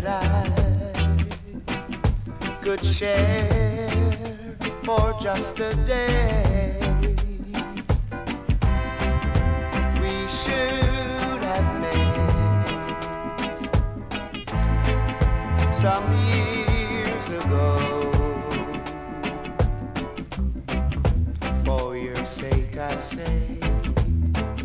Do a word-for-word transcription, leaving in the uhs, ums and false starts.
I could share for just a day. We should have met some